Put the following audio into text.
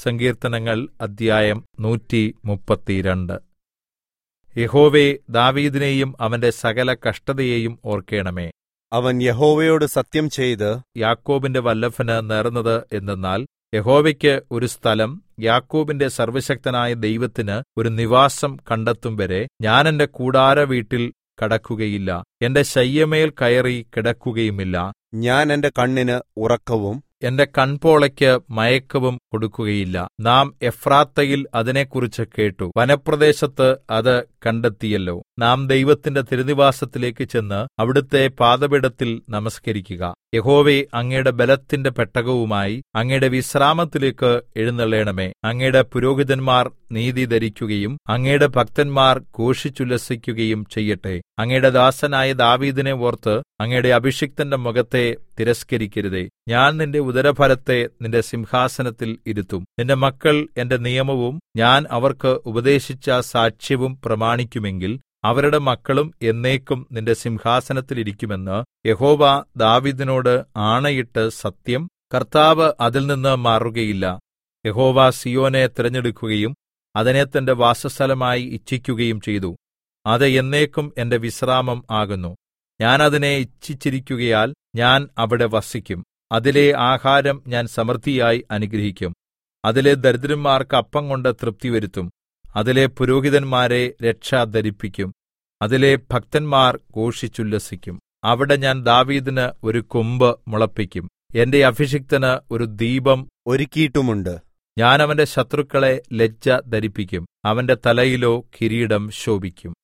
സങ്കീർത്തനങ്ങൾ അധ്യായം 132. യഹോവേ, ദാവീദിനെയും അവന്റെ സകല കഷ്ടതയെയും ഓർക്കേണമേ. അവൻ യഹോവയോട് സത്യം ചെയ്ത് യാക്കോബിന്റെ വല്ലഭന് നേർന്നത് എന്തെന്നാൽ, യഹോവയ്ക്ക് ഒരു സ്ഥലം, യാക്കോബിന്റെ സർവ്വശക്തനായ ദൈവത്തിന് ഒരു നിവാസം കണ്ടെത്തും വരെ ഞാൻ എന്റെ കൂടാരവീട്ടിൽ കടക്കുകയില്ല, എന്റെ ശയ്യമേൽ കയറി കിടക്കുകയുമില്ല. ഞാൻ എന്റെ കണ്ണിന് ഉറക്കവും എന്റെ കൺപോളയ്ക്ക് മയക്കവും കൊടുക്കുകയില്ല. നാം എഫ്രാത്തയിൽ അതിനെക്കുറിച്ച് കേട്ടു, വനപ്രദേശത്ത് അത് കണ്ടെത്തിയല്ലോ. നാം ദൈവത്തിന്റെ തിരുനിവാസത്തിലേക്ക് ചെന്ന് അവിടുത്തെ പാദപീഠത്തിൽ നമസ്കരിക്കുക. യഹോവേ, അങ്ങയുടെ ബലത്തിന്റെ പെട്ടകവുമായി അങ്ങയുടെ വിശ്രാമത്തിലേക്ക് എഴുന്നള്ളേണമേ. അങ്ങയുടെ പുരോഹിതന്മാർ നീതി ധരിക്കുകയും അങ്ങയുടെ ഭക്തന്മാർ ഘോഷിച്ചുല്ലസിക്കുകയും ചെയ്യട്ടെ. അങ്ങയുടെ ദാസനായ ദാവീദിനെ ഓർത്ത് അങ്ങയുടെ അഭിഷിക്തന്റെ മുഖത്തെ തിരസ്കരിക്കരുതേ. ഞാൻ നിന്റെ ഉദരഫലത്തെ നിന്റെ സിംഹാസനത്തിൽ ഇരുത്തും. നിന്റെ മക്കൾ എന്റെ നിയമവും ഞാൻ അവർക്ക് ഉപദേശിച്ച സാക്ഷ്യവും പ്രമാണിക്കുമെങ്കിൽ അവരുടെ മക്കളും എന്നേക്കും നിന്റെ സിംഹാസനത്തിൽ ഇരിക്കുമെന്ന് യഹോവ ദാവീദിനോട് ആണയിട്ട് സത്യം. കർത്താവ് അതിൽ നിന്ന് മാറുകയില്ല. യഹോവ സീയോനെ തിരഞ്ഞെടുക്കുകയും അതിനെ തന്റെ വാസസ്ഥലമായി ഇച്ഛിക്കുകയും ചെയ്തു. അത് എന്നേക്കും എന്റെ വിശ്രാമം ആകുന്നു. ഞാൻ അതിനെ ഇച്ഛിച്ചിരിക്കുകയാൽ ഞാൻ അവിടെ വസിക്കും. അതിലെ ആഹാരം ഞാൻ സമൃദ്ധിയായി അനുഗ്രഹിക്കും. അതിലെ ദരിദ്രന്മാർക്ക് അപ്പം കൊണ്ട് തൃപ്തി വരുത്തും. അതിലെ പുരോഹിതന്മാരെ രക്ഷ ധരിപ്പിക്കും. അതിലെ ഭക്തന്മാർ ഘോഷിച്ചുല്ലസിക്കും. അവിടെ ഞാൻ ദാവീദിന് ഒരു കൊമ്പ് മുളപ്പിക്കും, എന്റെ അഭിഷിക്തന് ഒരു ദീപം ഒരുക്കിയിട്ടുമുണ്ട്. ഞാൻ അവന്റെ ശത്രുക്കളെ ലജ്ജ ധരിപ്പിക്കും, അവന്റെ തലയിലോ കിരീടം ശോഭിക്കും.